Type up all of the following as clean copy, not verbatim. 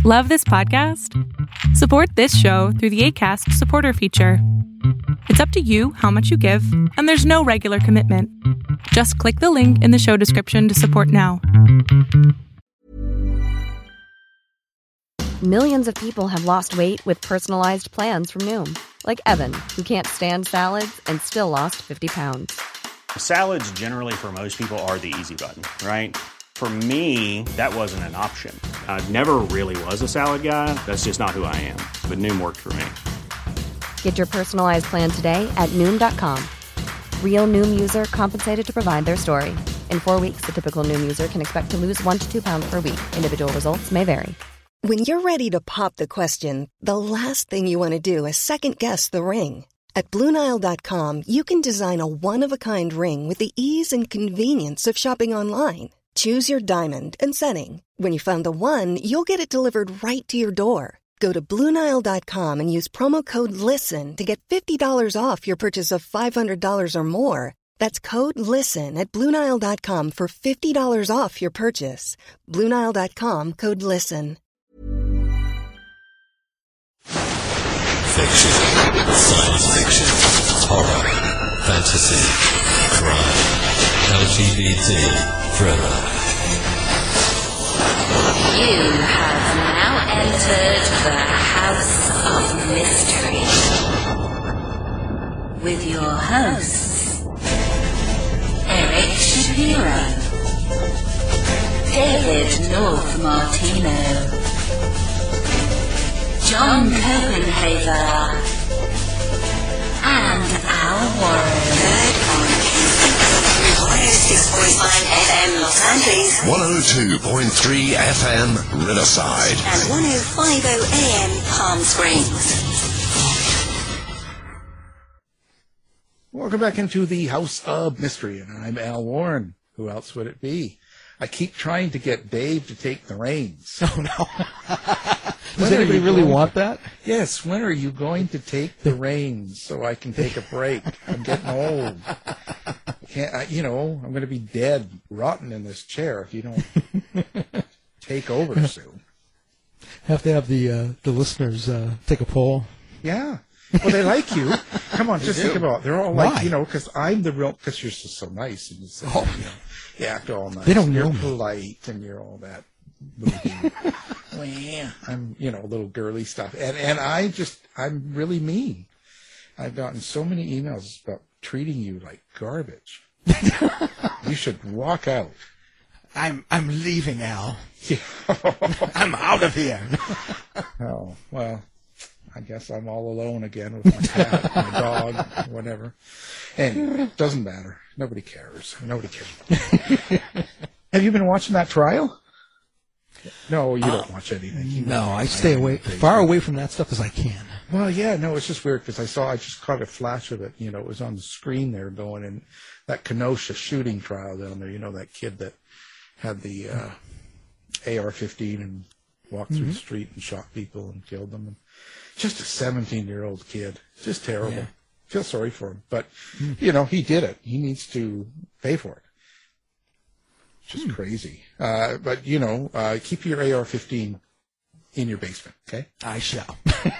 Love this podcast? Support this show through the Acast supporter feature. It's up to you how much you give, and there's no regular commitment. Just click the link in the show description to support now. Millions of people have lost weight with personalized plans from Noom. Like Evan, who can't stand salads and still lost 50 pounds. Salads generally for most people are the easy button, right? For me, that wasn't an option. I never really was a salad guy. That's just not who I am. But Noom worked for me. Get your personalized plan today at Noom.com. Real Noom user compensated to provide their story. In 4 weeks, the typical Noom user can expect to lose 1 to 2 pounds per week. Individual results may vary. When you're ready to pop the question, the last thing you want to do is second-guess the ring. At BlueNile.com, you can design a one-of-a-kind ring with the ease and convenience of shopping online. Choose your diamond and setting. When you find the one, you'll get it delivered right to your door. Go to BlueNile.com and use promo code LISTEN to get $50 off your purchase of $500 or more. That's code LISTEN at BlueNile.com for $50 off your purchase. BlueNile.com, code LISTEN. Fiction, science fiction, horror, fantasy, crime, LGBT, thriller. You have now entered the House of Mystery with your hosts, Eric Shapiro, David North Martino, John Copenhaver, and Al Warren. Heard on 106.5 FM Los Angeles, 102.3 FM Riverside, and 105.0 AM Palm Springs. Welcome back into the House of Mystery, and I'm Al Warren. Who else would it be? I keep trying to get Dave to take the reins. Oh, no. Does anybody really want that? Yes, when are you going to take the reins so I can take a break? I'm getting old. I'm going to be dead, rotten in this chair if you don't take over soon. Have to have the listeners take a poll. Yeah. Well, they like you. Come on, just think about it. They're all like, Why? because I'm the real, because you're just so nice. And you act all nice. They don't know You're me. polite and you're all that. Well, yeah, I'm, a little girly stuff. And I'm really mean. I've gotten so many emails about treating you like garbage. You should walk out. I'm leaving, Al. I'm out of here. Oh, well, I guess I'm all alone again with my cat, my dog, whatever. And it doesn't matter. Nobody cares. Nobody cares. Have you been watching that trial? No, you don't watch anything. No, I stay far away from that stuff as I can. Well, yeah, no, it's just weird because I just caught a flash of it. It was on the screen there going in that Kenosha shooting trial down there. That kid that had the AR-15 and walked through the street and shot people and killed them. And just a 17-year-old kid. Just terrible. Yeah. Feel sorry for him. But, he did it. He needs to pay for it. Just crazy. But, keep your AR-15 in your basement, okay? I shall.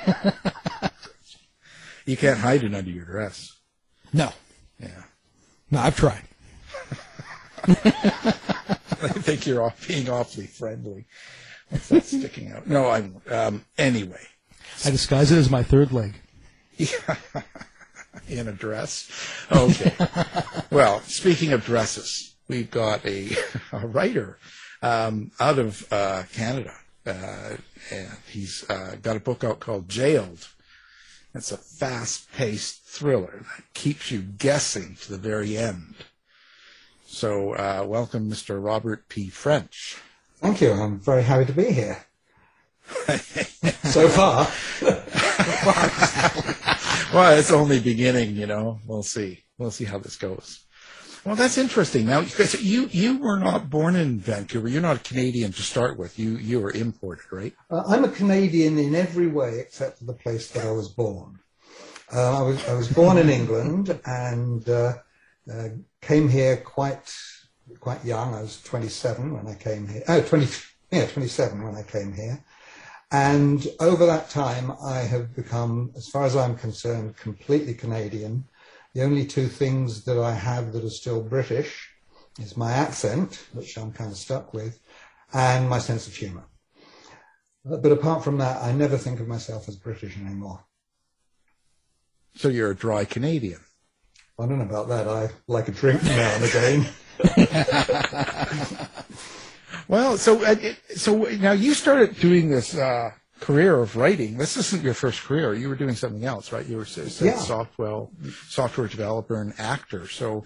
You can't hide it under your dress. No. Yeah. No, I've tried. I think you're being awfully friendly. What's that sticking out? No, I won't. Anyway. I disguise it as my third leg. In a dress? Okay. Well, speaking of dresses, we've got a writer out of Canada, and he's got a book out called Jailed. It's a fast-paced thriller that keeps you guessing to the very end. So, welcome, Mr. Robert P. French. Thank you. I'm very happy to be here. So far. Well, it's only beginning, We'll see. We'll see how this goes. Well, that's interesting. Now, because you were not born in Vancouver. You're not a Canadian to start with. You were imported, right? I'm a Canadian in every way except for the place that I was born. I was born in England and came here quite young. I was 27 when I came here. 27 when I came here. And over that time, I have become, as far as I'm concerned, completely Canadian. The only two things that I have that are still British is my accent, which I'm kind of stuck with, and my sense of humour. But apart from that, I never think of myself as British anymore. So you're a dry Canadian. I don't know about that. I like a drink now and again. Well, so now you started doing this career of writing. This isn't your first career. You were doing something else, right? You were software developer and actor. So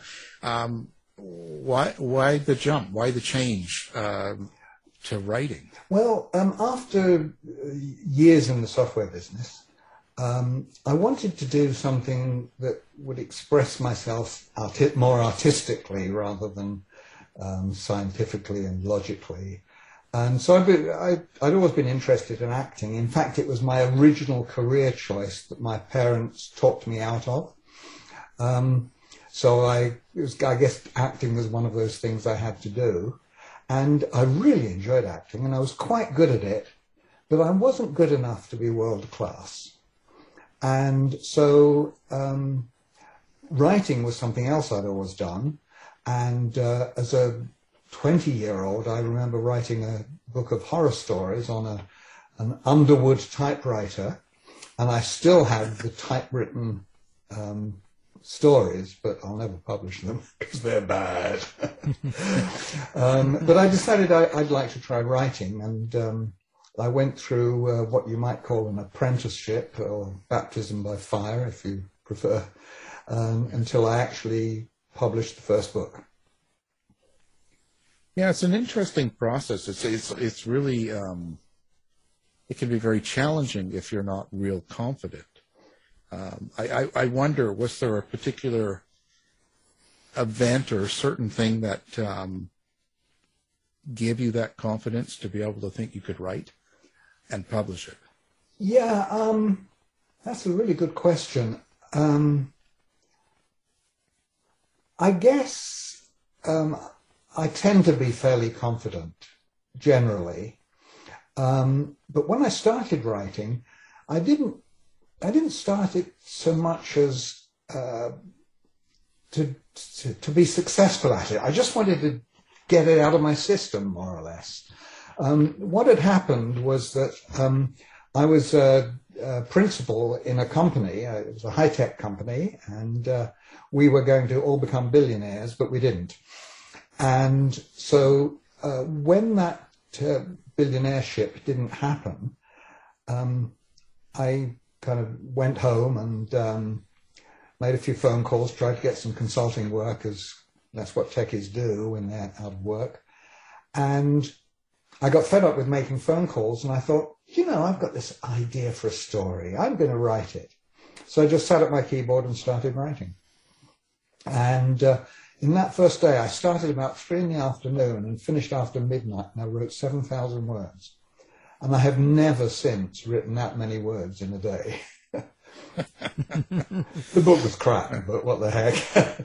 why the jump? Why the change to writing? Well, after years in the software business, I wanted to do something that would express myself more artistically rather than scientifically and logically. And so I'd always been interested in acting. In fact, it was my original career choice that my parents talked me out of. So I guess acting was one of those things I had to do. And I really enjoyed acting, and I was quite good at it, but I wasn't good enough to be world class. And so writing was something else I'd always done. And as a 20-year-old, I remember writing a book of horror stories on an Underwood typewriter. And I still have the typewritten stories, but I'll never publish them because they're bad. But I decided I'd like to try writing. And I went through what you might call an apprenticeship or baptism by fire, if you prefer, until I actually published the first book. Yeah, it's an interesting process. It's really it can be very challenging if you're not real confident. I wonder, was there a particular event or a certain thing that gave you that confidence to be able to think you could write and publish it? Yeah, that's a really good question. I guess I tend to be fairly confident generally, but when I started writing, I didn't start it so much as to be successful at it. I just wanted to get it out of my system, more or less. What had happened was that I was a principal in a company. It was a high-tech company, and we were going to all become billionaires, but we didn't. And so when that billionaireship didn't happen, I kind of went home and made a few phone calls, tried to get some consulting work, as that's what techies do when they're out of work. And I got fed up with making phone calls, and I thought, I've got this idea for a story. I'm going to write it. So I just sat at my keyboard and started writing. And in that first day, I started about 3 p.m. and finished after midnight, and I wrote 7,000 words. And I have never since written that many words in a day. The book was crap, but what the heck.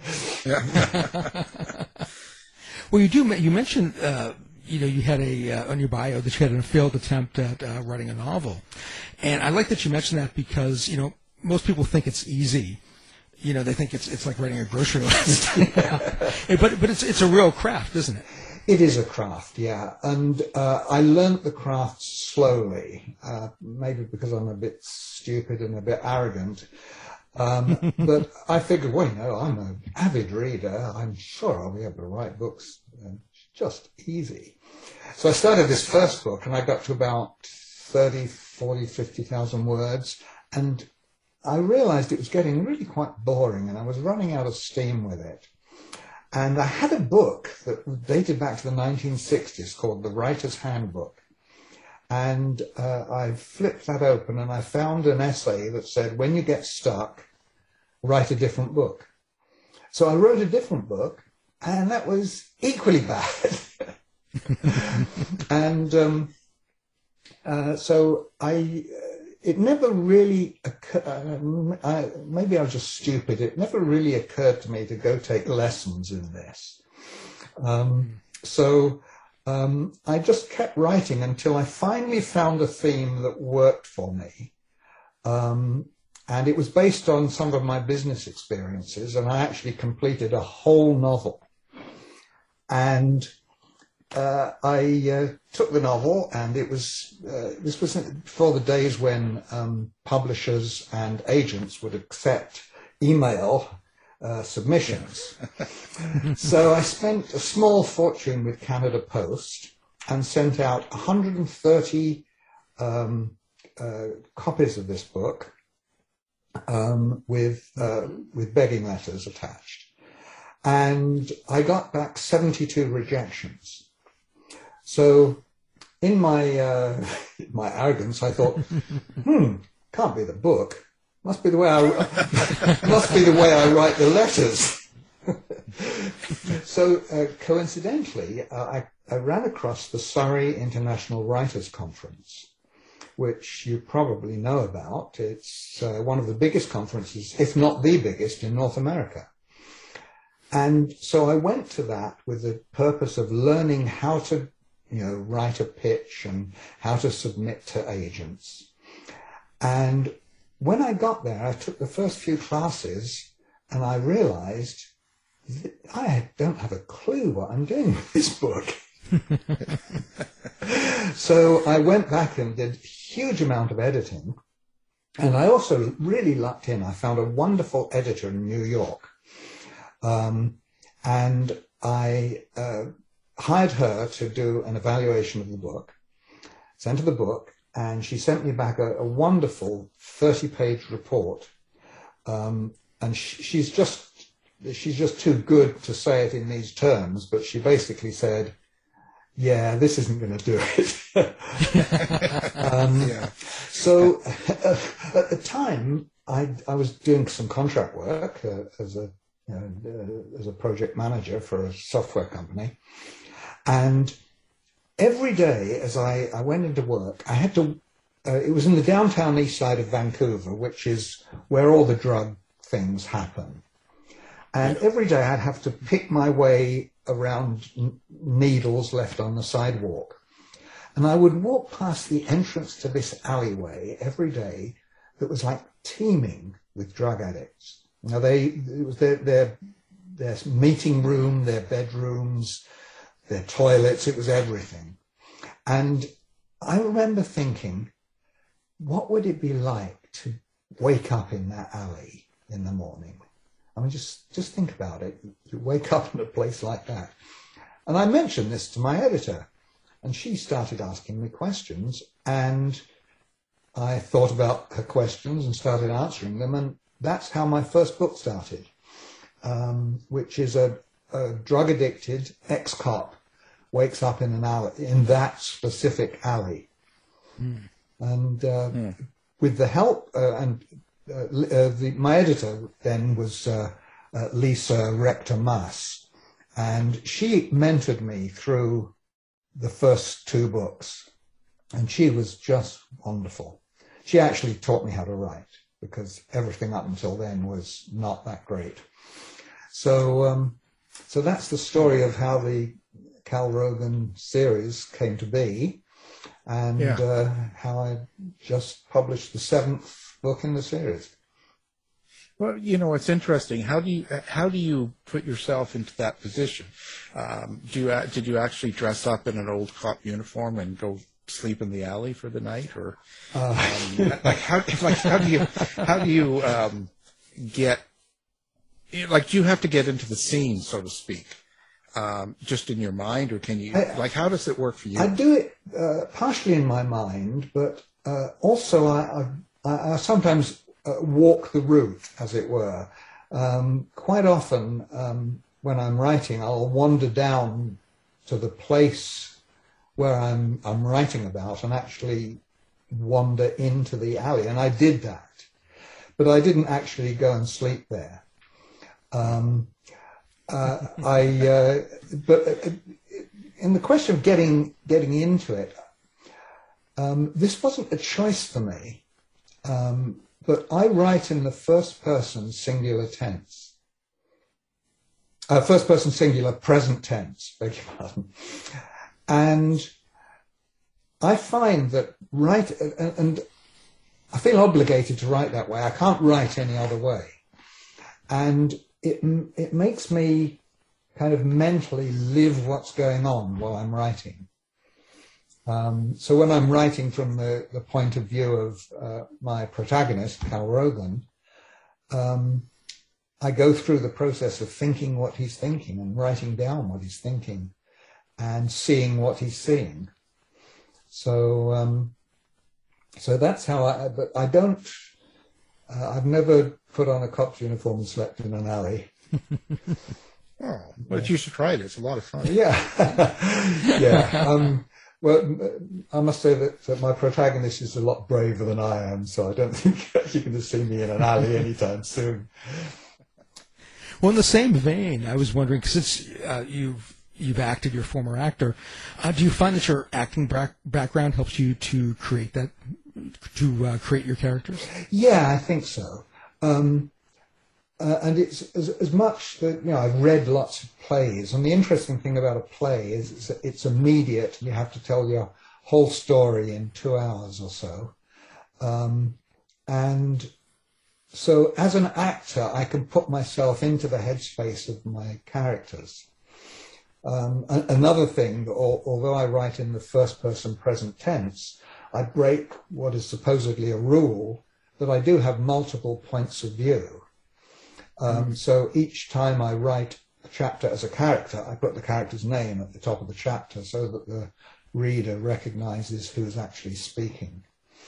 Well, you mentioned, you had on your bio that you had a failed attempt at writing a novel. And I like that you mentioned that because, most people think it's easy. They think it's like writing a grocery list. But it's a real craft, isn't it? It is a craft, yeah. And I learnt the craft slowly, maybe because I'm a bit stupid and a bit arrogant. But I figured, I'm an avid reader. I'm sure I'll be able to write books just easy. So I started this first book, and I got to about 30, 40, 50,000 words. And I realized it was getting really quite boring, and I was running out of steam with it. And I had a book that dated back to the 1960s called The Writer's Handbook. And I flipped that open, and I found an essay that said, when you get stuck, write a different book. So I wrote a different book, and that was equally bad. And so it never really occurred, maybe I was just stupid, it never really occurred to me to go take lessons in this. So I just kept writing until I finally found a theme that worked for me. And it was based on some of my business experiences, and I actually completed a whole novel. And I took the novel, and it was this was before the days when publishers and agents would accept email submissions. So I spent a small fortune with Canada Post and sent out 130 copies of this book with begging letters attached. And I got back 72 rejections. So in my my arrogance, I thought, can't be the book. Must be the way I write the letters. So coincidentally, I ran across the Surrey International Writers Conference, which you probably know about. It's one of the biggest conferences, if not the biggest, in North America. And so I went to that with the purpose of learning how to, write a pitch and how to submit to agents. And when I got there, I took the first few classes and I realized that I don't have a clue what I'm doing with this book. So I went back and did a huge amount of editing. And I also really lucked in. I found a wonderful editor in New York. And I hired her to do an evaluation of the book, sent her the book, and she sent me back a wonderful 30-page report. And she's just too good to say it in these terms, but she basically said, yeah, this isn't going to do it. So at the time, I was doing some contract work as a project manager for a software company. And every day as I went into work, I had to, it was in the downtown east side of Vancouver, which is where all the drug things happen. And every day I'd have to pick my way around needles left on the sidewalk. And I would walk past the entrance to this alleyway every day that was like teeming with drug addicts. Now it was their meeting room, their bedrooms, their toilets, it was everything. And I remember thinking, what would it be like to wake up in that alley in the morning? I mean, just think about it. You wake up in a place like that. And I mentioned this to my editor, and she started asking me questions, and I thought about her questions and started answering them, and that's how my first book started, which is a drug-addicted ex-cop wakes up in an alley, in that specific alley. And with the help, my editor then was Lisa Rector-Maas, and she mentored me through the first two books, and she was just wonderful. She actually taught me how to write, because everything up until then was not that great. So so that's the story of how the Cal Rogan series came to be, and how I just published the 7th book in the series. Well, it's interesting. How do you put yourself into that position? Did you actually dress up in an old cop uniform and go sleep in the alley for the night, or how do you get, do you have to get into the scene, so to speak, just in your mind, or can you, how does it work for you? I do it partially in my mind, but also I sometimes walk the route, as it were. Quite often, when I'm writing, I'll wander down to the place where I'm writing about and actually wander into the alley. And I did that, but I didn't actually go and sleep there. But in the question of getting into it, this wasn't a choice for me. But I write in the first person singular tense. First person singular present tense, beg your pardon. And I find that and I feel obligated to write that way. I can't write any other way. And it makes me kind of mentally live what's going on while I'm writing. So when I'm writing from the point of view of my protagonist, Cal Rogan, I go through the process of thinking what he's thinking and writing down what he's thinking and seeing what he's seeing. So that's how but I don't, I've never put on a cop's uniform and slept in an alley. Oh, but you should try it. It's a lot of fun. Yeah. Yeah. Well, I must say that my protagonist is a lot braver than I am, so I don't think you're going to see me in an alley anytime soon. Well, in the same vein, I was wondering, since you've acted, you're a former actor, do you find that your acting background helps you to create that, to create your characters? Yeah, I think so. And it's as much that, I've read lots of plays, and the interesting thing about a play is it's immediate. You have to tell your whole story in 2 hours or so. And so as an actor, I can put myself into the headspace of my characters. Another thing, although I write in the first person present tense, I break what is supposedly a rule that I do have multiple points of view. So each time I write a chapter as a character, I put the character's name at the top of the chapter so that the reader recognizes who's actually speaking.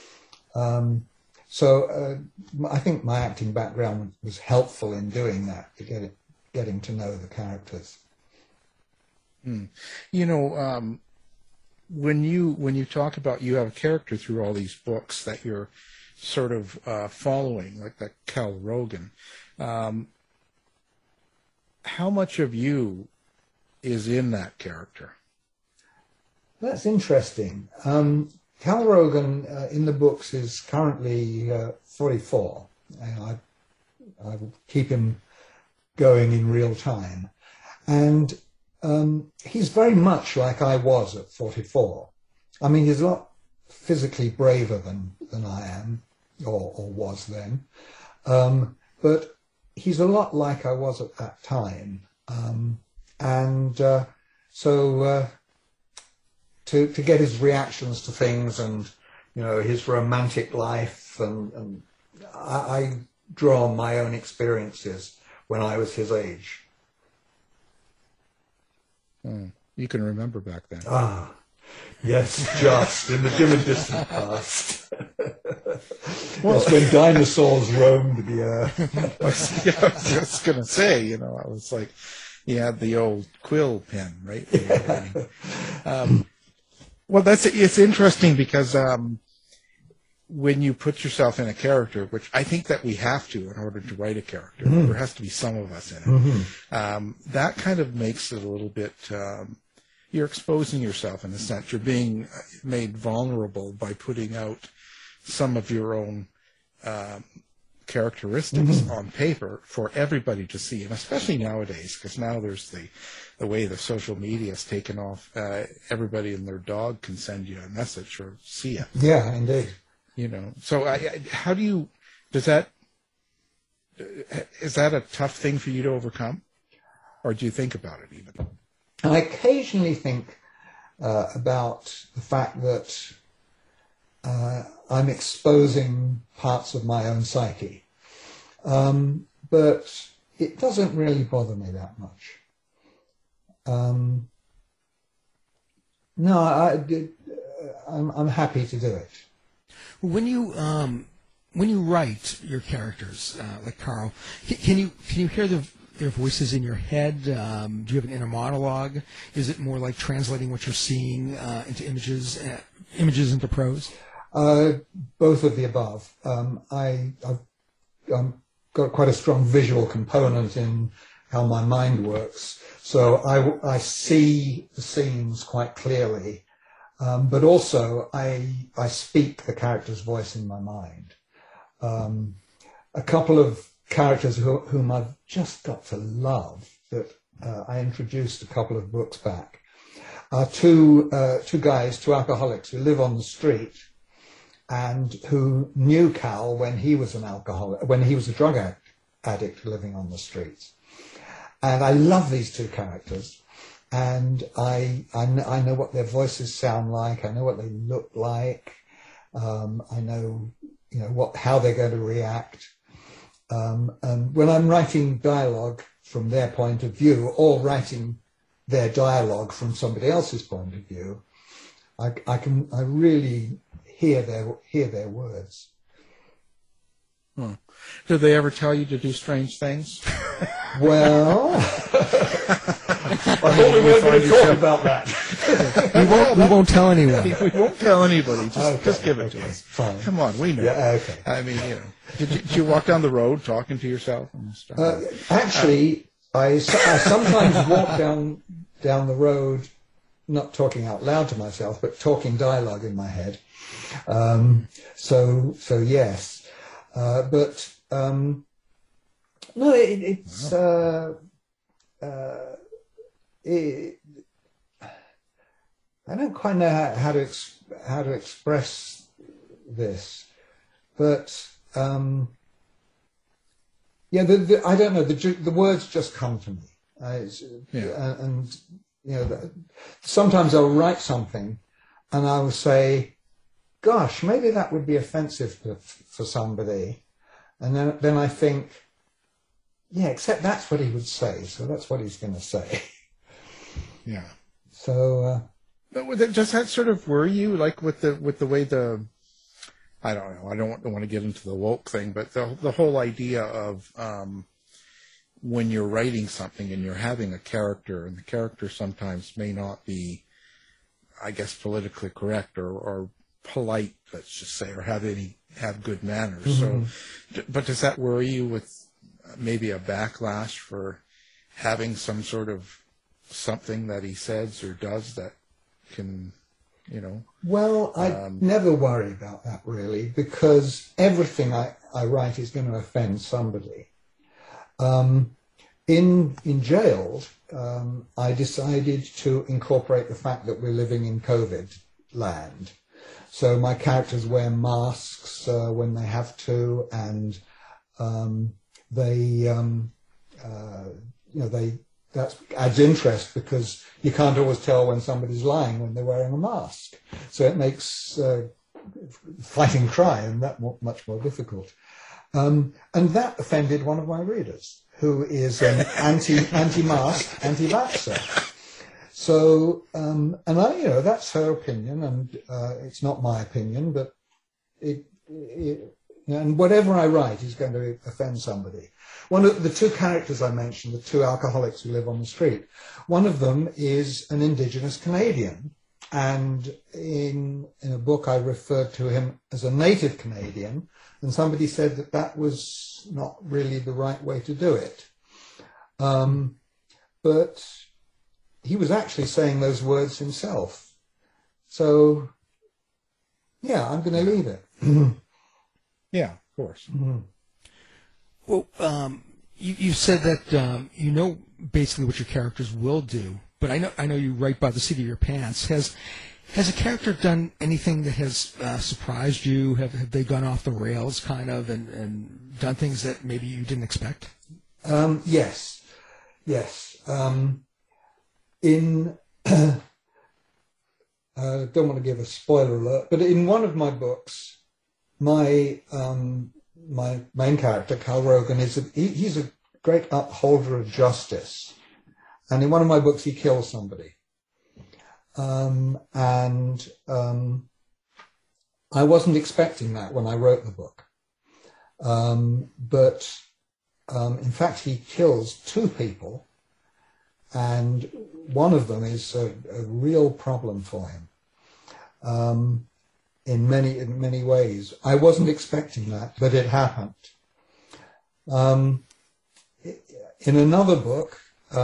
So I think my acting background was helpful in doing that, getting to know the characters. When you talk about you have a character through all these books that you're sort of following, like that Cal Rogan, how much of you is in that character? That's interesting. Cal Rogan in the books is currently 44. I will keep him going in real time. And he's very much like I was at 44. I mean, he's a lot physically braver than I am, or was then. But he's a lot like I was at that time. So to get his reactions to things and, his romantic life, and I draw on my own experiences when I was his age. You can remember back then. Yes, just in the dim and distant past. That's when dinosaurs roamed the earth. Yeah, I was just going to say, I was like, you had the old quill pen, right? Well, it's interesting because when you put yourself in a character, which I think that we have to in order to write a character, there has to be some of us in it, that kind of makes it a little bit... you're exposing yourself in a sense. You're being made vulnerable by putting out some of your own characteristics on paper for everybody to see, and especially nowadays, because now there's the way the social media has taken off. Everybody and their dog can send you a message or see it. Yeah, indeed. So how do you? Is that a tough thing for you to overcome, or do you think about it even? I occasionally think about the fact that I'm exposing parts of my own psyche, but it doesn't really bother me that much. I'm happy to do it. When you write your characters, like Carl, can you hear their voices in your head? Do you have an inner monologue? Is it more like translating what you're seeing into images into prose? Both of the above. I've got quite a strong visual component in how my mind works, so I see the scenes quite clearly, but also I speak the character's voice in my mind. A couple of characters whom I've just got to love that I introduced a couple of books back. are two guys, two alcoholics who live on the street and who knew Cal when he was an alcoholic, when he was a drug addict living on the streets. And I love these two characters, and I know what their voices sound like. I know what they look like. I know, how they're going to react. And when I'm writing dialogue from their point of view, or writing their dialogue from somebody else's point of view, I really hear their words. Did they ever tell you to do strange things? Well, I thought we weren't going to talk about that. We won't tell anyone. We won't tell anybody. Just give it to us. Fine. Come on, we know. Yeah, okay. I mean, Did you walk down the road talking to yourself? Actually, I sometimes walk down the road, not talking out loud to myself, but talking dialogue in my head. So yes, but no, it's. I don't quite know how to express this, but I don't know. The words just come to me, and sometimes I'll write something, and I will say, "Gosh, maybe that would be offensive for somebody," and then I think, "Yeah, except that's what he would say, so that's what he's going to say." Yeah. So. Does that sort of worry you, like with the way I don't know. I don't want to get into the woke thing, but the whole idea of when you're writing something and you're having a character, and the character sometimes may not be, I guess, politically correct or polite, let's just say, or have good manners. Mm-hmm. So, but does that worry you with maybe a backlash for having some sort of something that he says or does that can, Well, I never worry about that really, because everything I write is going to offend somebody. In Jailed, I decided to incorporate the fact that we're living in COVID land. So my characters wear masks when they have to, and that adds interest, because you can't always tell when somebody's lying when they're wearing a mask. So it makes fighting crime that much more difficult. And that offended one of my readers, who is an anti-mask, anti-vaxxer. So, and that's her opinion, and it's not my opinion, but and whatever I write is going to offend somebody. One of the two characters I mentioned, the two alcoholics who live on the street, one of them is an Indigenous Canadian. And in a book I referred to him as a native Canadian, and somebody said that was not really the right way to do it. But he was actually saying those words himself. So, yeah, I'm going to leave it. Yeah, of course. Mm-hmm. Well, you said that basically what your characters will do, but I know you write by the seat of your pants. Has a character done anything that has surprised you? Have they gone off the rails, kind of, and done things that maybe you didn't expect? Yes. In I don't want to give a spoiler alert, but in one of my books, my main character, Cal Rogan, he's a great upholder of justice. And in one of my books, he kills somebody. And I wasn't expecting that when I wrote the book. But in fact, he kills two people. And one of them is a real problem for him. In many ways. I wasn't expecting that, but it happened. In another book,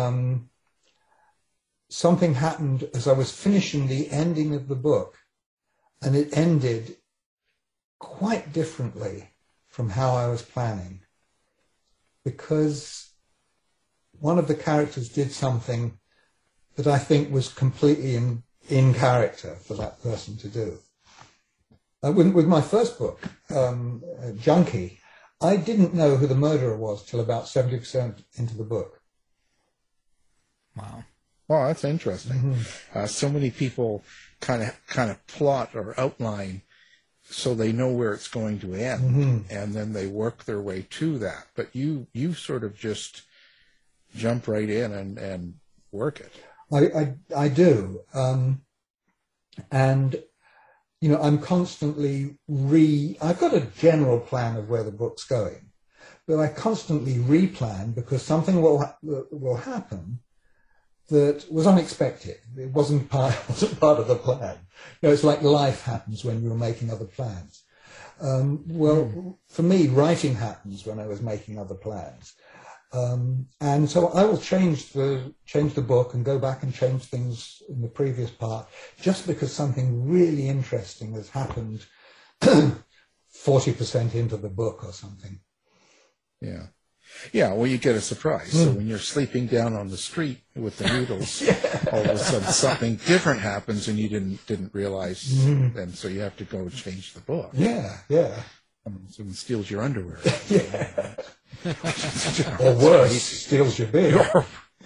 something happened as I was finishing the ending of the book, and it ended quite differently from how I was planning, because one of the characters did something that I think was completely in character for that person to do. With my first book, Junkie, I didn't know who the murderer was till about 70% into the book. Wow. Well, that's interesting. So many people kind of plot or outline so they know where it's going to end, and then they work their way to that. But you sort of just jump right in and work it. I do, and I'm constantly I've got a general plan of where the book's going, but I constantly replan because something will happen that was unexpected. It wasn't part of the plan. It's like life happens when you're making other plans. For me, writing happens when I was making other plans. And so I will change the book and go back and change things in the previous part just because something really interesting has happened 40% into the book or something. Yeah. Yeah, well, you get a surprise. So when you're sleeping down on the street with the noodles, all of a sudden something different happens and you didn't realize, and so you have to go change the book. Yeah. Someone steals your underwear. Or worse, steals your beer.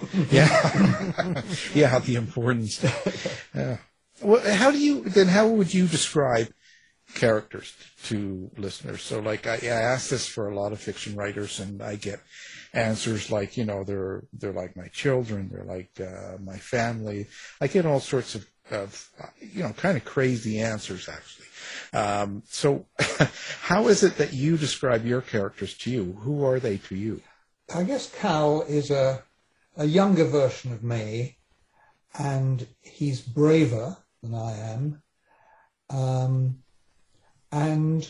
Yeah, the importance. Yeah. Well, how would you describe characters to listeners? So like I ask this for a lot of fiction writers and I get answers like, they're like my children, they're like my family. I get all sorts of kind of crazy answers actually. So how is it that you describe your characters to you? Who are they to you? I guess Cal is a younger version of me, and he's braver than I am. And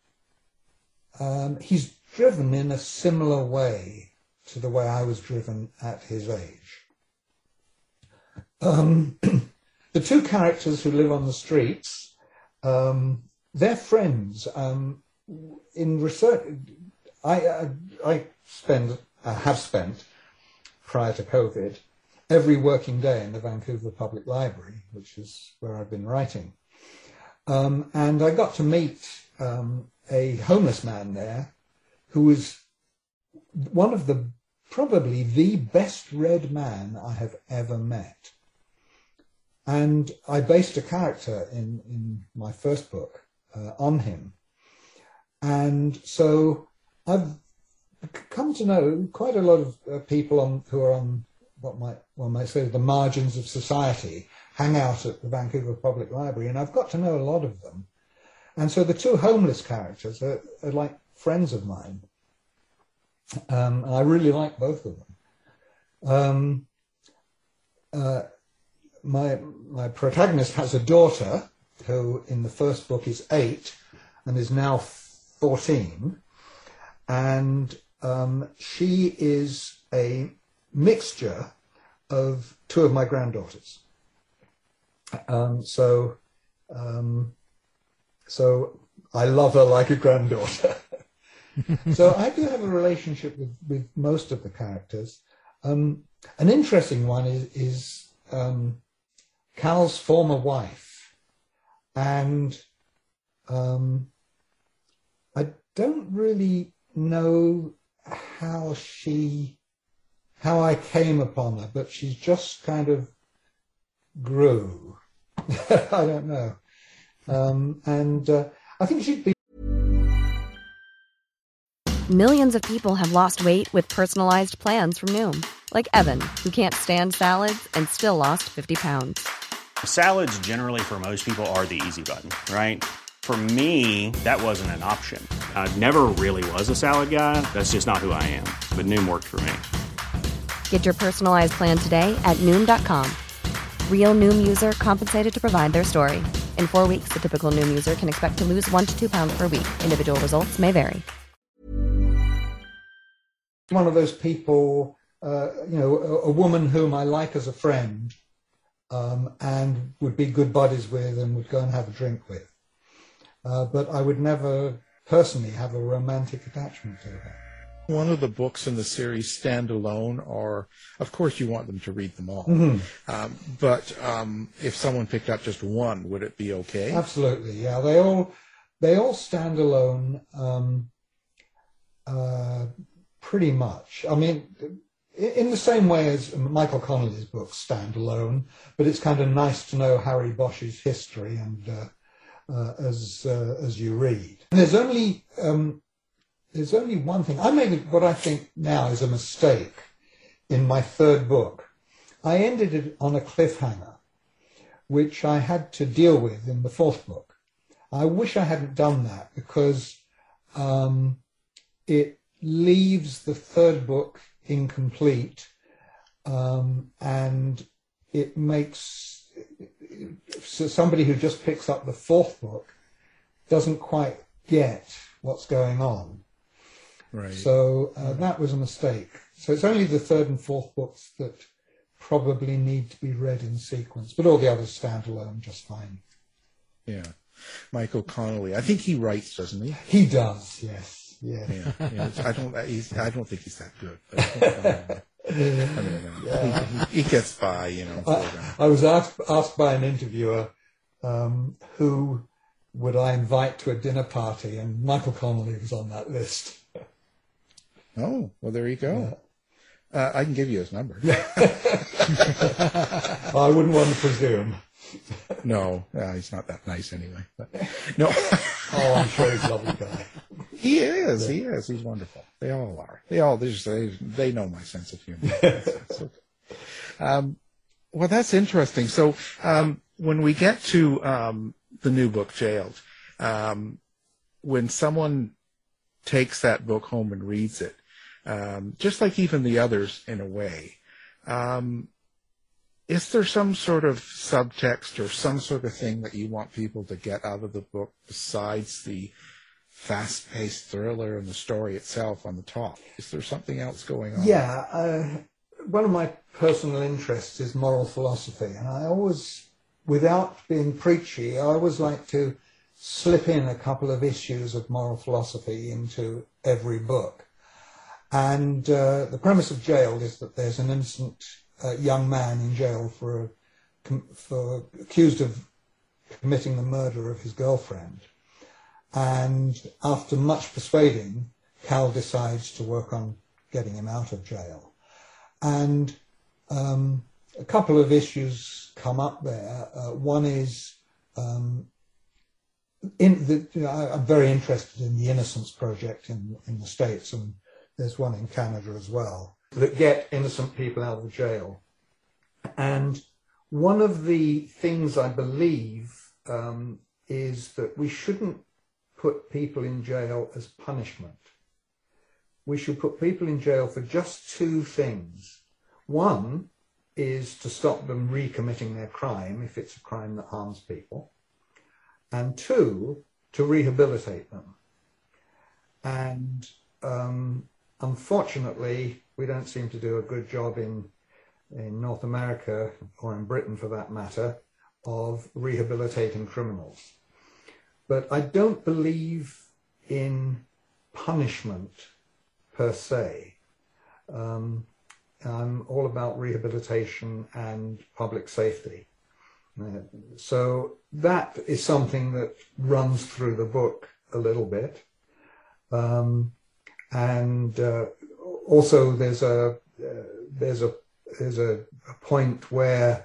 he's driven in a similar way to the way I was driven at his age. The two characters who live on the streets, they're friends. In research, I have spent, prior to COVID, every working day in the Vancouver Public Library, which is where I've been writing. And I got to meet a homeless man there who was one of probably the best read man I have ever met. And I based a character in my first book on him. And so I've come to know quite a lot of people who are on what one might say the margins of society, hang out at the Vancouver Public Library, and I've got to know a lot of them. And so the two homeless characters are like friends of mine. And I really like both of them. My protagonist has a daughter who in the first book is 8 and is now 14. And she is a mixture of two of my granddaughters. So I love her like a granddaughter. So I do have a relationship with most of the characters. An interesting one is Cal's former wife, and I don't really know how I came upon her, but she's just kind of grew. I don't know. I think she'd be. Millions of people have lost weight with personalized plans from Noom. Like Evan, who can't stand salads and still lost 50 pounds. Salads generally for most people are the easy button, right? For me, that wasn't an option. I never really was a salad guy. That's just not who I am. But Noom worked for me. Get your personalized plan today at Noom.com. Real Noom user compensated to provide their story. In 4 weeks, the typical Noom user can expect to lose 1 to 2 pounds per week. Individual results may vary. One of those people, a woman whom I like as a friend, and would be good buddies with and would go and have a drink with. But I would never personally have a romantic attachment to her. one of the books in the series stand alone, or of course you want them to read them all. But if someone picked up just one, would it be okay? Absolutely, yeah. They all stand alone, pretty much. I mean, in the same way as Michael Connelly's books stand alone, but it's kind of nice to know Harry Bosch's history and as you read. There's only one thing. I made what I think now is a mistake in my third book. I ended it on a cliffhanger, which I had to deal with in the fourth book. I wish I hadn't done that, because it leaves the third book incomplete, and it makes somebody who just picks up the fourth book doesn't quite get what's going on. Right. So that was a mistake. So it's only the third and fourth books that probably need to be read in sequence, but all the others stand alone just fine. Yeah. Michael Connelly. I think he writes, doesn't he? He does, yes. Yeah. I don't think he's that good. But, he gets by, you know. I was asked by an interviewer who would I invite to a dinner party, and Michael Connelly was on that list. Oh, well, there you go. Yeah. I can give you his number. I wouldn't want to presume. No, he's not that nice anyway. But, no. Oh, I'm sure he's a lovely guy. He is. He is. He's wonderful. They all are. They know my sense of humor. That's okay. Well, that's interesting. So when we get to the new book, Jailed, when someone takes that book home and reads it, just like even the others in a way, is there some sort of subtext or some sort of thing that you want people to get out of the book besides the fast-paced thriller and the story itself on the top? Is there something else going on? Yeah, one of my personal interests is moral philosophy, and I always, without being preachy, I always like to slip in a couple of issues of moral philosophy into every book. And the premise of Jailed is that there's an innocent young man in jail for accused of committing the murder of his girlfriend. And after much persuading, Cal decides to work on getting him out of jail. And a couple of issues come up there. One is I'm very interested in the Innocence Project in the States, and there's one in Canada as well, that get innocent people out of jail. And one of the things I believe is that we shouldn't put people in jail as punishment. We should put people in jail for just two things. One is to stop them recommitting their crime if it's a crime that harms people. And two, to rehabilitate them. And unfortunately, we don't seem to do a good job in North America, or in Britain for that matter, of rehabilitating criminals. But I don't believe in punishment per se. I'm all about rehabilitation and public safety. So that is something that runs through the book a little bit. And also there's a point where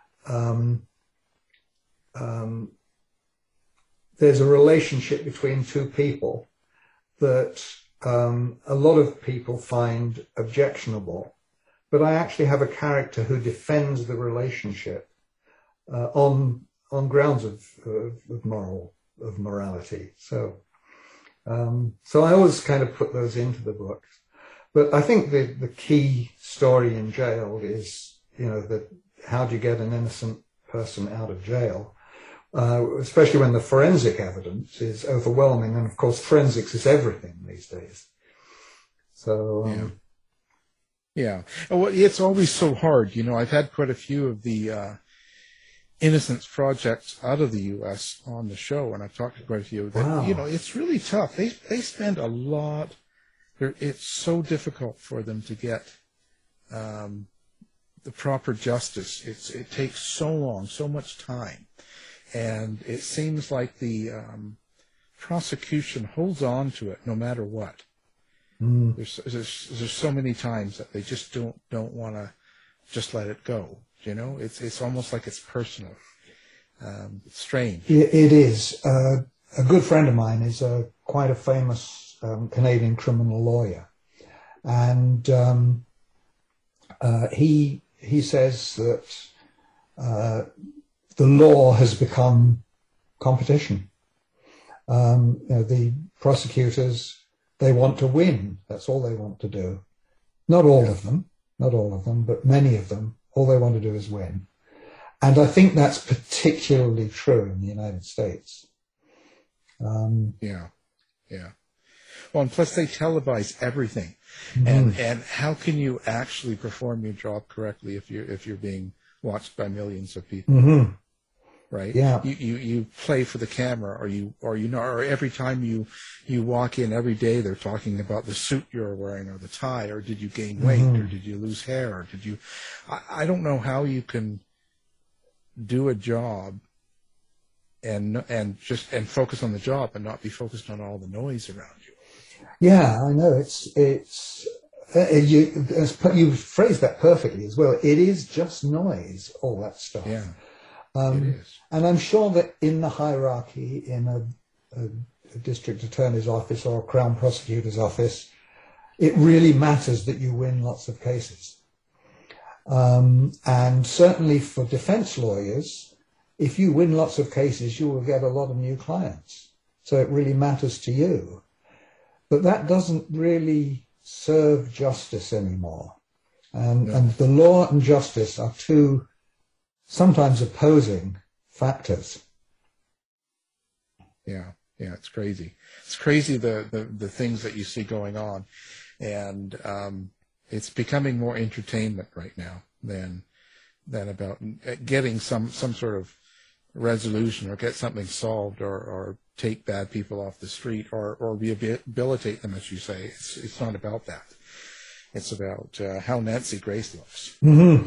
there's a relationship between two people that a lot of people find objectionable, but I actually have a character who defends the relationship on grounds of morality. So I always kind of put those into the book. But I think the key story in Jailed is, that how do you get an innocent person out of jail? Especially when the forensic evidence is overwhelming, and of course forensics is everything these days. So yeah. Well, it's always so hard. I've had quite a few of the Innocence projects out of the U.S. on the show, and I've talked to quite a few of them. Wow. It's really tough. They spend a lot it's so difficult for them to get the proper justice. It takes so long, so much time, and it seems like the prosecution holds on to it no matter what. There's so many times that they just don't want to just let it go. It's almost like it's personal. It's strange. It is. A good friend of mine is quite a famous Canadian criminal lawyer, and he says that the law has become competition. The prosecutors, they want to win. That's all they want to do. Not all of them, but many of them, all they want to do is win. And I think that's particularly true in the United States. Yeah. Well, and plus they televise everything, and how can you actually perform your job correctly if you're being watched by millions of people? Right? Yeah. You play for the camera, or every time you walk in every day, they're talking about the suit you're wearing or the tie, or did you gain weight, or did you lose hair, or did you? I don't know how you can do a job and focus on the job and not be focused on all the noise around you. Yeah, I know. You phrased that perfectly as well. It is just noise, all that stuff. Yeah. It is. And I'm sure that in the hierarchy in a district attorney's office or a crown prosecutor's office, it really matters that you win lots of cases. And certainly for defense lawyers, if you win lots of cases, you will get a lot of new clients. So it really matters to you. But that doesn't really serve justice anymore. And the law and justice are two sometimes opposing factors. Yeah, it's crazy. It's crazy the things that you see going on, and it's becoming more entertainment right now than about getting some sort of resolution or get something solved or take bad people off the street or rehabilitate them, as you say. It's not about that. It's about how Nancy Grace looks.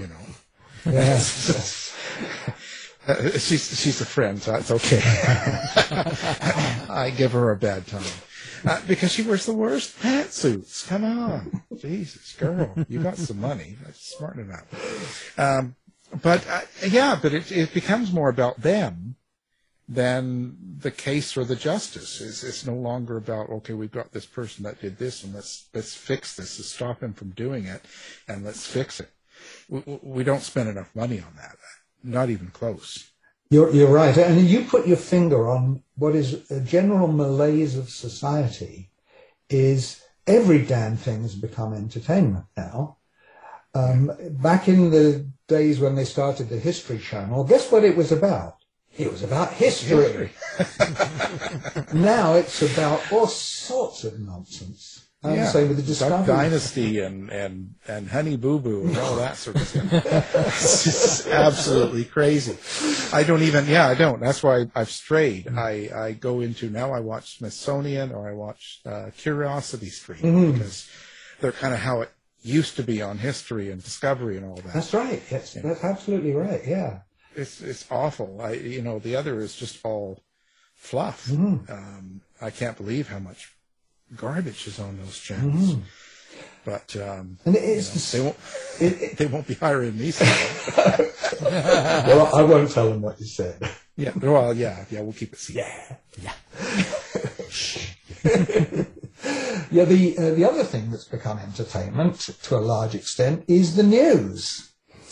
Yes. She's a friend, so it's okay. I give her a bad time because she wears the worst pantsuits. Come on, Jesus, girl, you got some money. That's smart enough. But it becomes more about them than the case or the justice. It's no longer about, okay, we've got this person that did this, and let's fix this. Let's stop him from doing it, and let's fix it. We don't spend enough money on that. Not even close. You're right. And you put your finger on what is a general malaise of society is every damn thing has become entertainment now. Back in the days when they started the History Channel, guess what it was about? It was about history. Now it's about all sorts of nonsense. Same with the Discovery. Duck Dynasty and Honey Boo Boo and all that sort of stuff. It's just absolutely crazy. I don't. That's why I've strayed. I go into, now I watch Smithsonian or I watch Curiosity Stream because they're kind of how it used to be on History and Discovery and all that. That's right. Yes, that's absolutely right. Yeah. It's awful. The other is just all fluff. I can't believe how much garbage is on those channels. But and it's they won't be hiring me. Well, I won't tell them what you said. Yeah. Well, yeah. We'll keep it secret. Yeah. Yeah. The other thing that's become entertainment to a large extent is the news.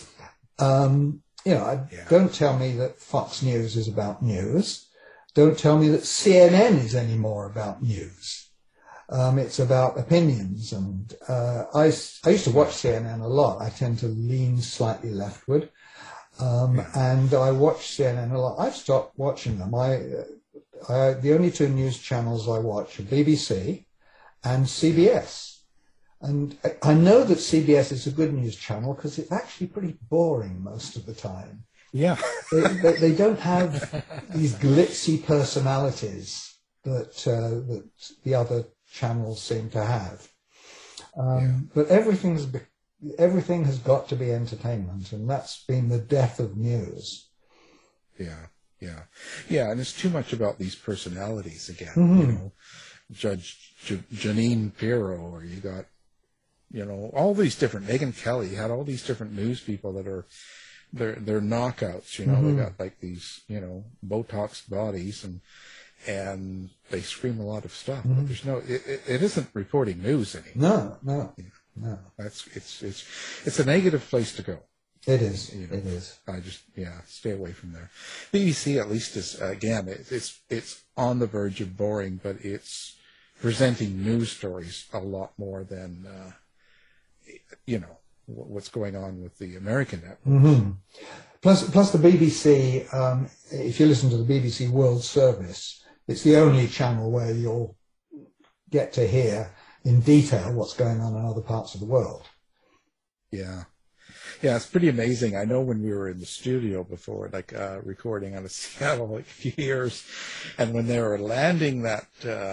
Don't tell me that Fox News is about news. Don't tell me that CNN is any more about news. It's about opinions, and I used to watch CNN a lot. I tend to lean slightly leftward, and I watch CNN a lot. I've stopped watching them. The only two news channels I watch are BBC and CBS, and I know that CBS is a good news channel because it's actually pretty boring most of the time. Yeah, they don't have these glitzy personalities that the other channels seem to have. But everything has got to be entertainment, and that's been the death of news. Yeah, and it's too much about these personalities again. You know, Judge Janine Pirro, or you got, you know, all these different, Megyn Kelly, you had all these different news people that are, they're knockouts, you know, they got like these, you know, Botox bodies, and they scream a lot of stuff. But there's no, it isn't reporting news anymore. No. It's a negative place to go. It is. You know, it is. I just, stay away from there. BBC at least is, again, it's on the verge of boring, but it's presenting news stories a lot more than, you know, what's going on with the American networks. Plus the BBC, if you listen to the BBC World Service, it's the only channel where you'll get to hear in detail what's going on in other parts of the world. Yeah, it's pretty amazing. I know when we were in the studio before, like recording out of Seattle, like a few years, and when they were landing that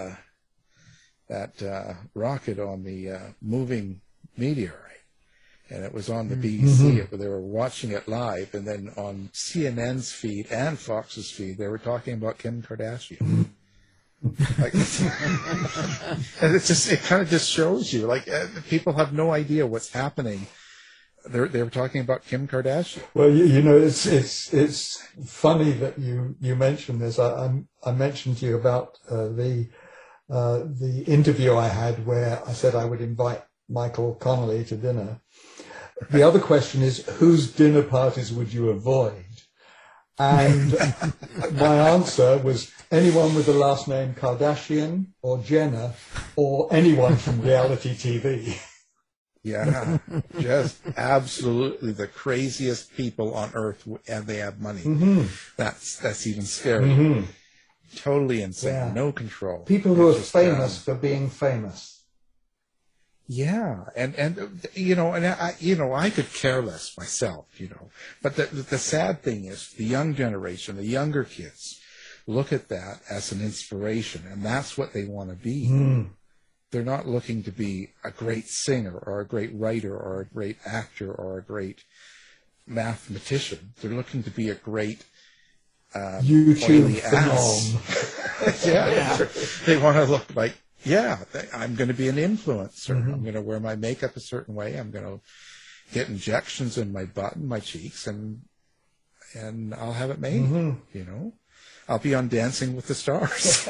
rocket on the moving meteorite, and it was on the BBC, they were watching it live, and then on CNN's feed and Fox's feed, they were talking about Kim Kardashian. Like, and it kind of just shows you, like, people have no idea what's happening. They were talking about Kim Kardashian. Well, you know, it's funny that you mentioned this. I mentioned to you about the interview I had where I said I would invite Michael Connolly to dinner. The other question is, whose dinner parties would you avoid? And my answer was anyone with the last name Kardashian or Jenner or anyone from reality TV. Yeah, just absolutely the craziest people on earth, and they have money. That's even scary. Totally insane, no control. People who are famous for being famous. Yeah, and you know, and I could care less myself, you know. But the sad thing is, the young generation, the younger kids, look at that as an inspiration, and that's what they want to be. They're not looking to be a great singer or a great writer or a great actor or a great mathematician. They're looking to be a great YouTube phenom. Yeah, they want to look like, I'm going to be an influencer. I'm going to wear my makeup a certain way. I'm going to get injections in my butt and my cheeks, and I'll have it made. You know, I'll be on Dancing with the Stars.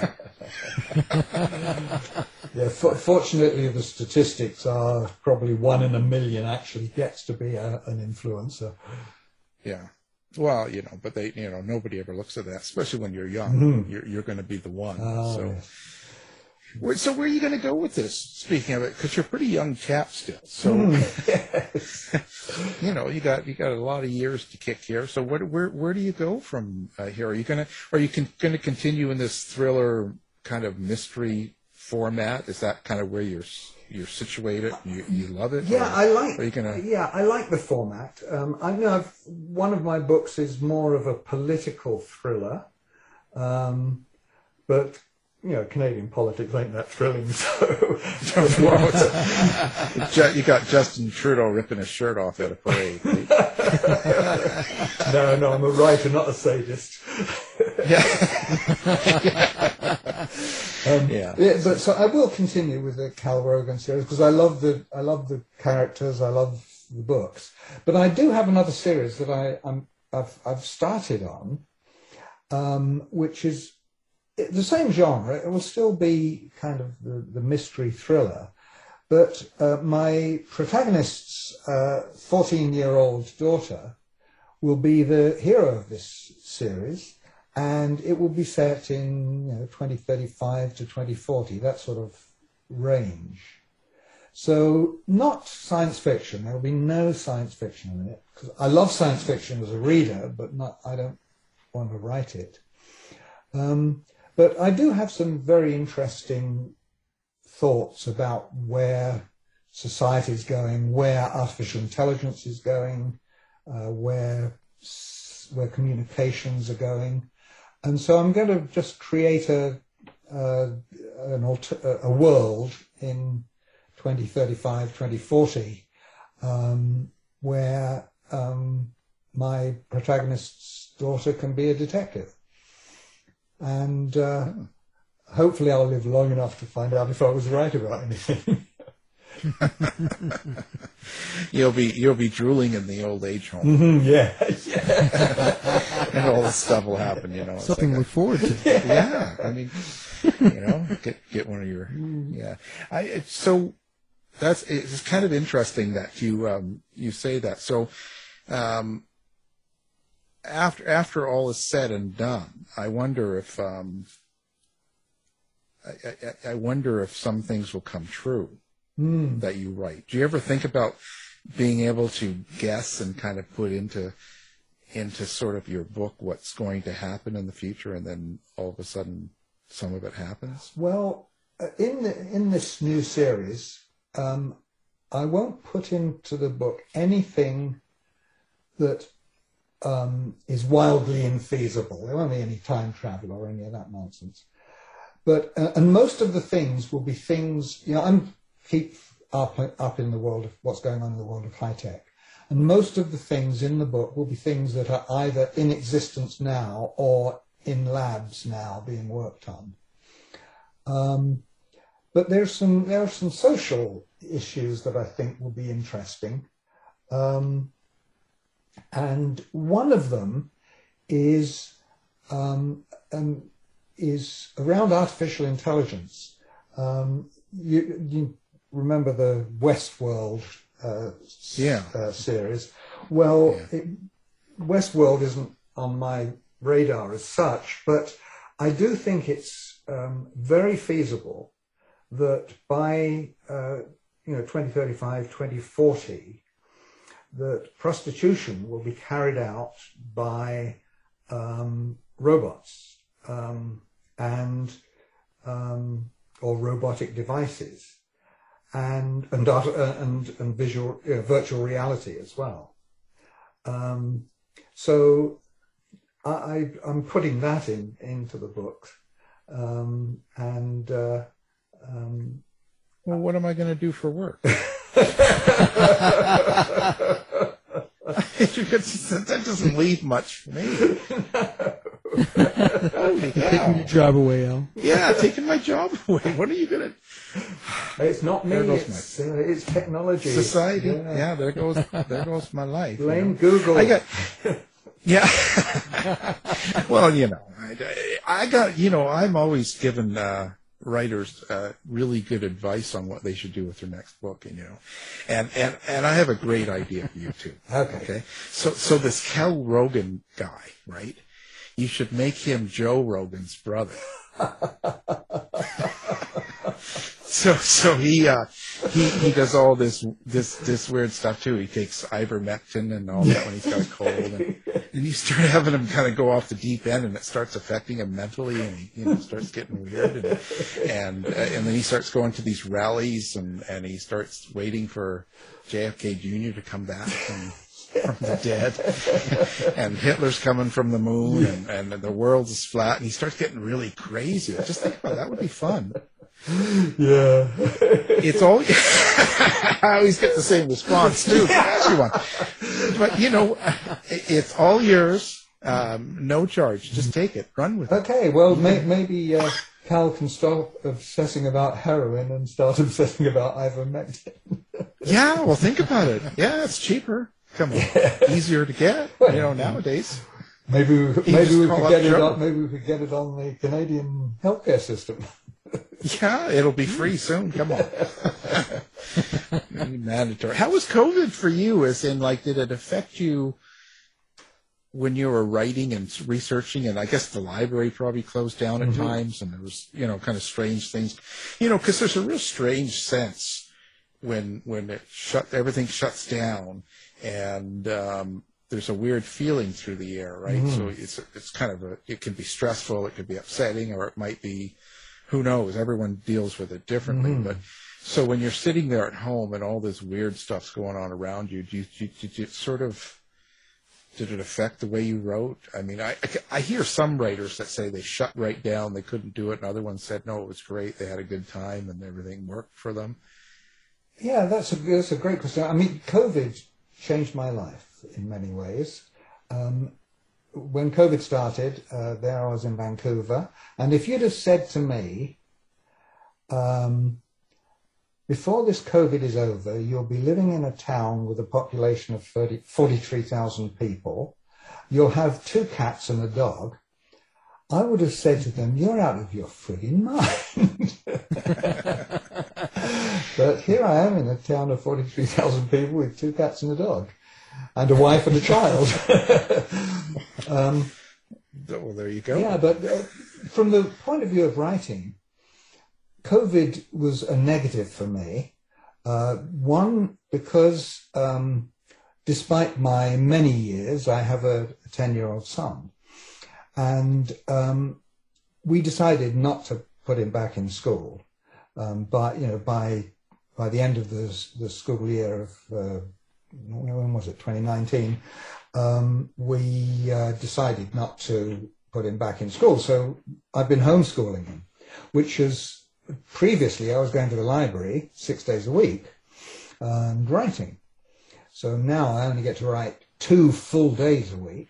Yeah, fortunately, the statistics are probably 1 in a million actually gets to be an influencer. Yeah. Well, you know, but nobody ever looks at that, especially when you're young. You're going to be the one. So where are you going to go with this? Speaking of it, because you're a pretty young chap still. So, you know, you got a lot of years to kick here. So where do you go from here? Are you going to continue in this thriller kind of mystery format? Is that kind of where you're situated? You love it? Yeah, I like the format. I know one of my books is more of a political thriller, but you know, Canadian politics ain't that thrilling. So you got Justin Trudeau ripping his shirt off at a parade. Right? No, I'm a writer, not a sadist. But so I will continue with the Cal Rogan series because I love the characters, I love the books. But I do have another series that I've started on, which is the same genre. It will still be kind of the mystery thriller, but my protagonist's 14-year-old daughter will be the hero of this series, and it will be set in 2035 to 2040, that sort of range. So not science fiction. There will be no science fiction in it, because I love science fiction as a reader, but I don't want to write it. But I do have some very interesting thoughts about where society is going, where artificial intelligence is going, where communications are going. And so I'm going to just create a world in 2035, 2040, where my protagonist's daughter can be a detective. And hopefully I'll live long enough to find out if I was right about anything. You'll be drooling in the old age home. Mm-hmm, yeah. And all this stuff will happen, you know. Something to look forward to. Yeah, I mean, you know, get one of your, yeah. So it's kind of interesting that you say that. So after all is said and done, I wonder if I wonder if some things will come true that you write. Do you ever think about being able to guess and kind of put into sort of your book what's going to happen in the future, and then all of a sudden some of it happens? Well, in this new series, I won't put into the book anything that is wildly infeasible. There won't be any time travel or any of that nonsense. But and most of the things will be things, you know, I'm keep up in the world of what's going on in the world of high tech. And most of the things in the book will be things that are either in existence now or in labs now being worked on. But there are some social issues that I think will be interesting. And one of them is around artificial intelligence. You remember the Westworld series? Well, Westworld isn't on my radar as such, but I do think it's very feasible that by 2035, 2040, that prostitution will be carried out by robots or robotic devices, and visual virtual reality as well. So I'm putting that into the book, well, what am I going to do for work? That doesn't leave much for me. Taking your job away, Al. Yeah, taking my job away. What are you going to... It's not me, it's technology. Society. Yeah, there goes my life. Blame Google. Yeah. Well, I'm always given writers really good advice on what they should do with their next book, and I have a great idea for you too. Okay. So this Kel Rogan guy, right? You should make him Joe Rogan's brother. So he does all this weird stuff too. He takes ivermectin and all that when he's got a cold, and you start having him kind of go off the deep end, and it starts affecting him mentally, and he starts getting weird, and then he starts going to these rallies, and he starts waiting for JFK Jr. to come back from the dead, and Hitler's coming from the moon, and the world is flat, and he starts getting really crazy. Just think about it. That would be fun. Yeah. It's all... I always get the same response, too. But, it's all yours. No charge. Just take it. Run with it. Okay, well, maybe Cal can stop obsessing about heroin and start obsessing about ivermectin. Yeah, well, think about it. Yeah, it's cheaper. Come on. Easier to get, nowadays. Maybe we could get it on the Canadian healthcare system. Yeah, it'll be free soon. Come on. Mandatory. How was COVID for you? As in, did it affect you when you were writing and researching? And I guess the library probably closed down at times, and there was, kind of strange things. Because there's a real strange sense when everything shuts down, and there's a weird feeling through the air, right? So it's kind of it can be stressful, it could be upsetting, or it might be, who knows? Everyone deals with it differently. But so when you're sitting there at home and all this weird stuff's going on around you, did it affect the way you wrote? I mean, I hear some writers that say they shut right down, they couldn't do it, and other ones said, no, it was great, they had a good time, and everything worked for them. Yeah, that's a great question. I mean, COVID changed my life in many ways. When COVID started, there I was in Vancouver, and if you'd have said to me, before this COVID is over, you'll be living in a town with a population of 43,000 people, you'll have 2 cats and a dog, I would have said to them, you're out of your frigging mind. But here I am in a town of 43,000 people with 2 cats and a dog, and a wife and a child. Well, there you go. Yeah, but from the point of view of writing, COVID was a negative for me. One, because despite my many years, I have a 10-year-old son. And we decided not to put him back in school. But, by the end of the school year of, when was it, 2019, we decided not to put him back in school. So I've been homeschooling him, which is, previously I was going to the library 6 days a week and writing. So now I only get to write 2 full days a week,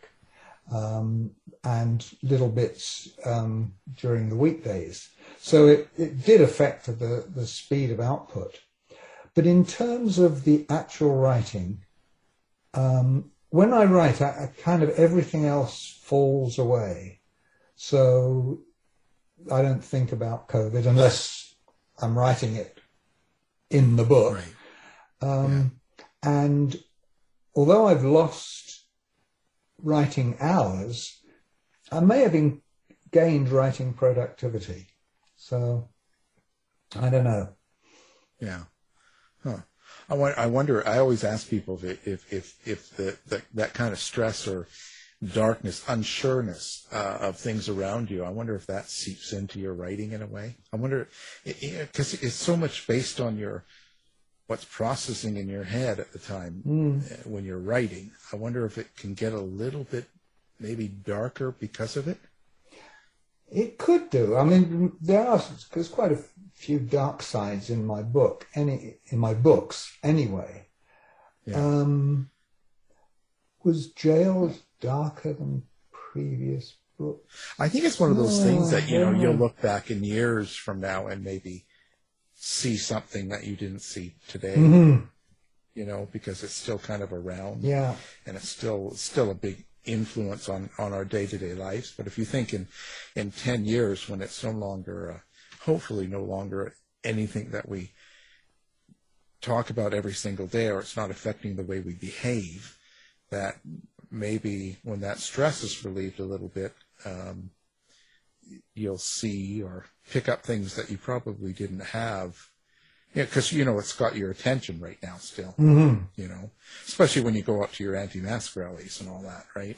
and little bits during the weekdays. So it did affect the speed of output. But in terms of the actual writing, when I write, I kind of everything else falls away. So I don't think about COVID unless I'm writing it in the book. Right. And although I've lost writing hours, I may have gained writing productivity. So I don't know. Yeah. Huh. I wonder. I always ask people if that kind of stress or darkness, unsureness of things around you, I wonder if that seeps into your writing in a way. I wonder, because it's so much based on what's processing in your head at the time when you're writing. I wonder if it can get a little bit maybe darker because of it. It could do. I mean, there's quite a few dark sides in my book, in my books anyway. Yeah. Was Jail darker than previous books? I think it's one of those things that, you'll look back in years from now and maybe see something that you didn't see today, because it's still kind of around. Yeah. And it's still a big influence on our day-to-day lives. But if you think in 10 years when it's no longer, hopefully no longer anything that we talk about every single day, or it's not affecting the way we behave, that maybe when that stress is relieved a little bit, you'll see or pick up things that you probably didn't have. Yeah, because, it's got your attention right now still, especially when you go out to your anti-mask rallies and all that, right?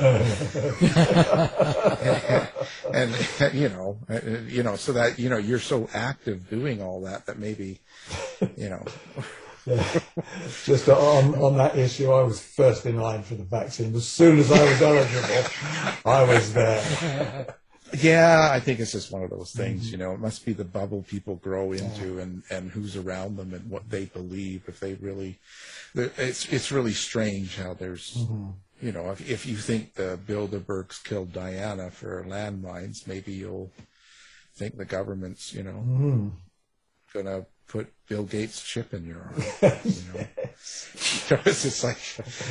and so that, you're so active doing all that maybe, Yeah. Just on that issue, I was first in line for the vaccine. As soon as I was eligible, I was there. Yeah, I think it's just one of those things, it must be the bubble people grow into and who's around them and what they believe. If they really, it's really strange how there's, if you think the Bilderbergs killed Diana for landmines, maybe you'll think the government's, going to put Bill Gates' chip in your arm. It's just like,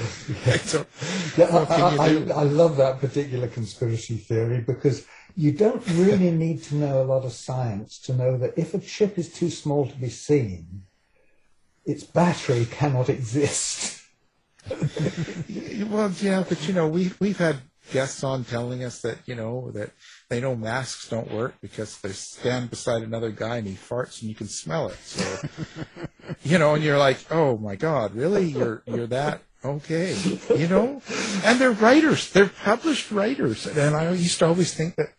I love that particular conspiracy theory because you don't really need to know a lot of science to know that if a chip is too small to be seen, its battery cannot exist. Well, yeah, but we've had guests on telling us that that they know masks don't work because they stand beside another guy and he farts and you can smell it. So and you're like, oh my God, really? You're that okay? And they're writers, they're published writers, and I used to always think that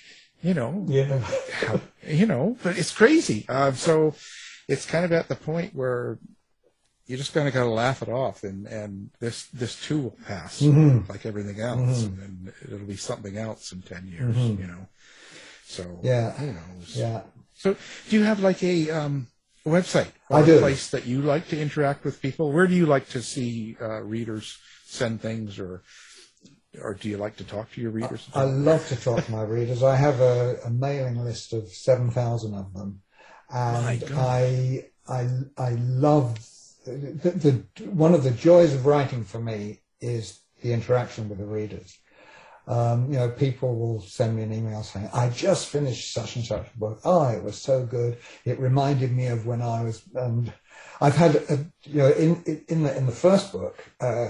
but it's crazy. So it's kind of at the point where you just kind of got to laugh it off, and this too will pass, like everything else, and then it'll be something else in 10 years, So who knows? Yeah. So do you have like a website? I do. A place that you like to interact with people? Where do you like to see readers send things, or do you like to talk to your readers? I love to talk to my readers. I have a mailing list of 7,000 of them, and I love the one of the joys of writing for me is the interaction with the readers. People will send me an email saying, "I just finished such and such a book. Oh, it was so good. It reminded me of when I was." And I've had, in the first book,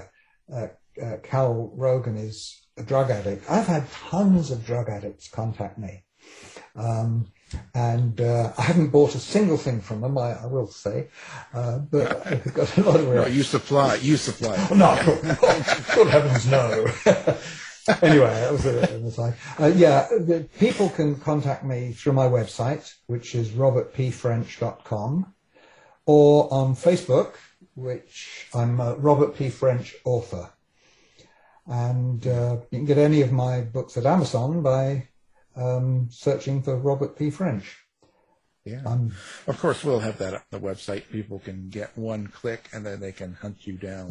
Cal Rogan is a drug addict. I've had tons of drug addicts contact me, and I haven't bought a single thing from them. I will say, but I've got a lot of. No, you supply. Oh, no, good heavens, no. Anyway, that was an aside. People can contact me through my website, which is robertpfrench.com, or on Facebook, which I'm Robert P. French author. And you can get any of my books at Amazon by searching for Robert P. French. Yeah. Of course, we'll have that on the website. People can get one click, and then they can hunt you down.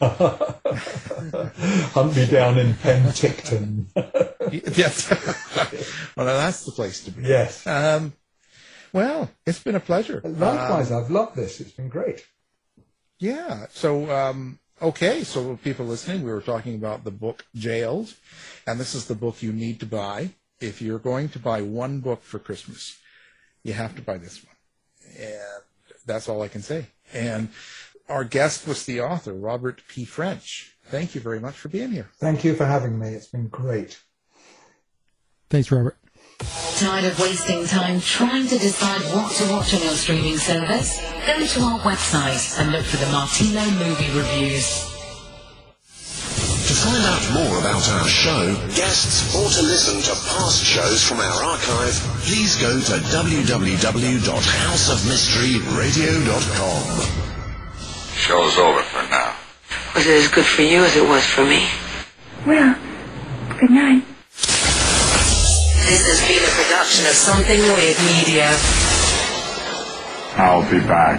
Hunt me down in Penticton. Yes. Well, that's the place to be. Yes. Well, it's been a pleasure. Likewise, I've loved this. It's been great. Yeah. So, okay. So, people listening, we were talking about the book Jailed, and this is the book you need to buy. If you're going to buy one book for Christmas, you have to buy this one. And that's all I can say. And our guest was the author, Robert P. French. Thank you very much for being here. Thank you for having me. It's been great. Thanks, Robert. Tired of wasting time trying to decide what to watch on your streaming service? Go to our website and look for the Martino Movie Reviews. To find out more about our show, guests, or to listen to past shows from our archive, please go to www.houseofmysteryradio.com. Show's over for now. Was it as good for you as it was for me? Well, good night. This has been a production of Something Weird Media. I'll be back.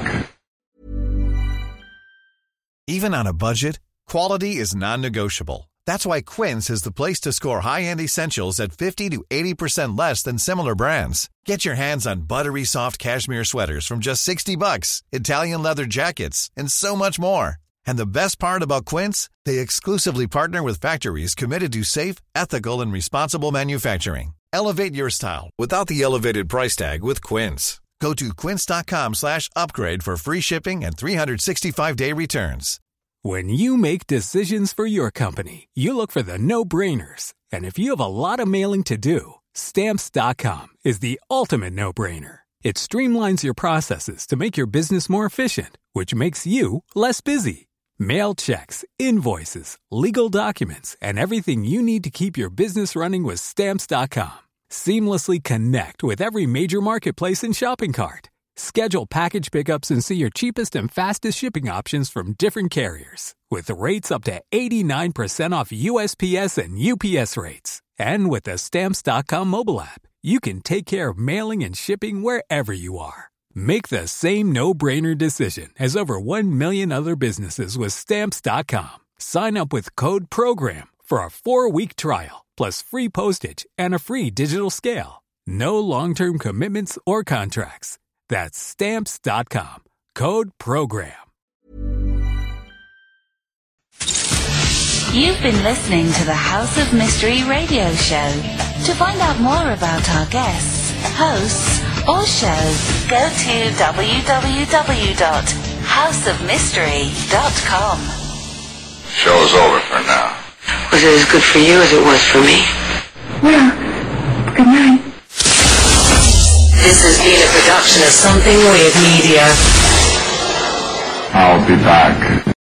Even on a budget, quality is non-negotiable. That's why Quince is the place to score high-end essentials at 50 to 80% less than similar brands. Get your hands on buttery soft cashmere sweaters from just $60, Italian leather jackets, and so much more. And the best part about Quince, they exclusively partner with factories committed to safe, ethical, and responsible manufacturing. Elevate your style without the elevated price tag with Quince. Go to quince.com/upgrade for free shipping and 365-day returns. When you make decisions for your company, you look for the no-brainers. And if you have a lot of mailing to do, Stamps.com is the ultimate no-brainer. It streamlines your processes to make your business more efficient, which makes you less busy. Mail checks, invoices, legal documents, and everything you need to keep your business running with Stamps.com. Seamlessly connect with every major marketplace and shopping cart. Schedule package pickups and see your cheapest and fastest shipping options from different carriers, with rates up to 89% off USPS and UPS rates. And with the Stamps.com mobile app, you can take care of mailing and shipping wherever you are. Make the same no-brainer decision as over 1 million other businesses with Stamps.com. Sign up with code PROGRAM for a 4-week trial, plus free postage and a free digital scale. No long-term commitments or contracts. That's Stamps.com. Code PROGRAM. You've been listening to the House of Mystery radio show. To find out more about our guests, hosts, or shows, go to www.houseofmystery.com. Show's over for now. Was it as good for you as it was for me? Well, good night. This has been a production of Something Weird Media. I'll be back.